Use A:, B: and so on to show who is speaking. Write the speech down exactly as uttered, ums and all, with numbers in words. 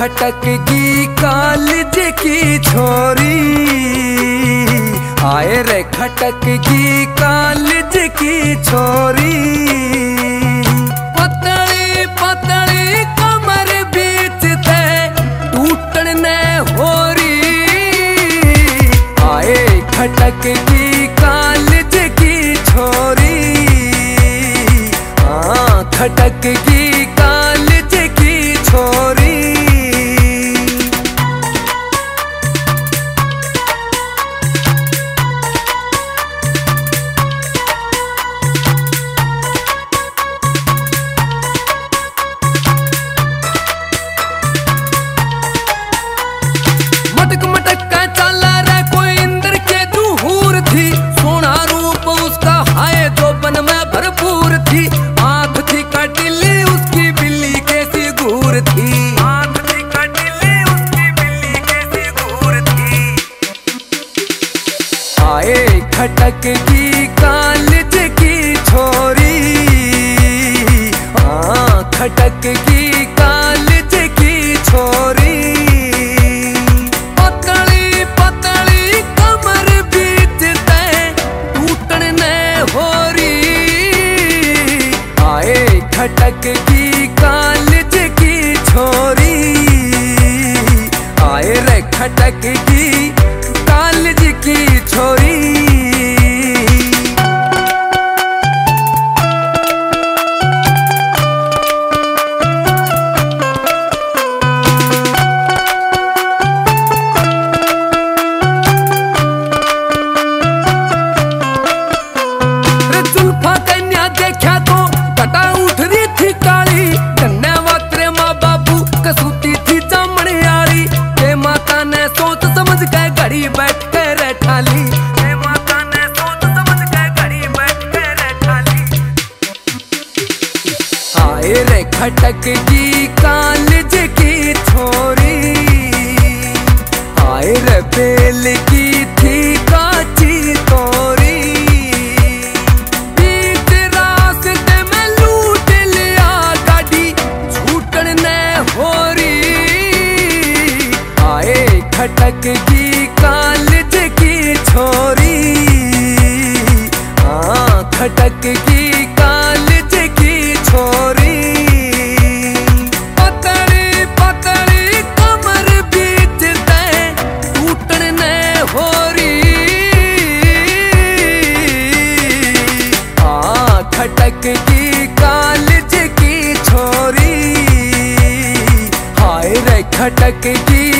A: खटक की कॉलेज की छोरी, आए रे खटक की कॉलेज की छोरी। पतली पतली कमर बीच ते टूटन ने होरी, आए खटक की कॉलेज की छोरी। हाँ खटक की कॉलेज की छोरी। मटक मटक का चला रे कोई इंद्र के जुहूर थी, सोना रूप उसका हाय जो बन में भरपूर थी। आंख थी कटिली उसकी बिल्ली कैसी घूर थी, आंख थी कटिली उसकी बिल्ली कैसी घूर थी। आए खटक की कॉलेज की छोरी, हाँ खटक की कॉलेज की छोरी। खटक की कॉलेज की छोरी, आए रे खटक की कॉलेज की छोरी। जुल्फा कन्या देखा तो कटा उठ रही थी काली, धन्यवाद रे माँ बाबू कसूती थी चमड़ी आली। ते माता ने सोच समझ के घड़ी बैठ कर ठाली, ते माता ने सोच समझ के घड़ी बैठ कर ठाली। आए रे खटक की कॉलेज की छोरी, आए रे बेल की थी काची तोरी। खटक की कॉलेज की छोरी, हाँ खटक की कॉलेज की छोरी। पतली पतली कमर बीच ते टूटन ने होरी, हाँ खटक की कॉलेज की छोरी। हाय रे खटक की